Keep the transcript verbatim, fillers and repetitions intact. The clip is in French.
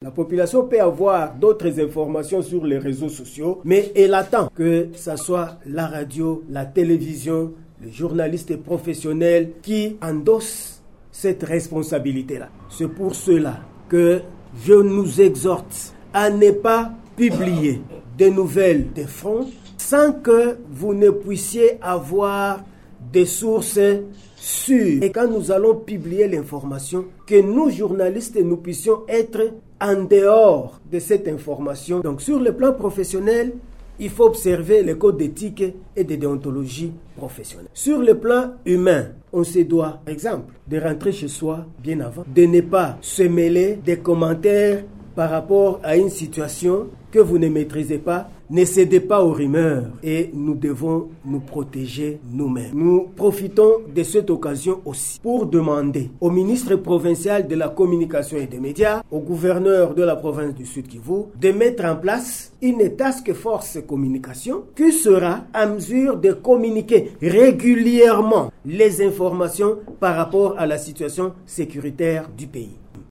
La population peut avoir d'autres informations sur les réseaux sociaux, mais elle attend que ce soit la radio, la télévision, les journalistes professionnels qui endossent cette responsabilité-là. C'est pour cela que je nous exhorte à ne pas publier des nouvelles de front sans que vous ne puissiez avoir des sources sûres. Et quand nous allons publier l'information, que nous, journalistes, nous puissions être en dehors de cette information. Donc, sur le plan professionnel, il faut observer les codes d'éthique et de déontologie professionnelle. Sur le plan humain, on se doit, par exemple, de rentrer chez soi bien avant, de ne pas se mêler des commentaires par rapport à une situation que vous ne maîtrisez pas. Ne cédez pas aux rumeurs et nous devons nous protéger nous-mêmes. Nous profitons de cette occasion aussi pour demander au ministre provincial de la communication et des médias, au gouverneur de la province du Sud Kivu, de mettre en place une task force communication qui sera à mesure de communiquer régulièrement les informations par rapport à la situation sécuritaire du pays.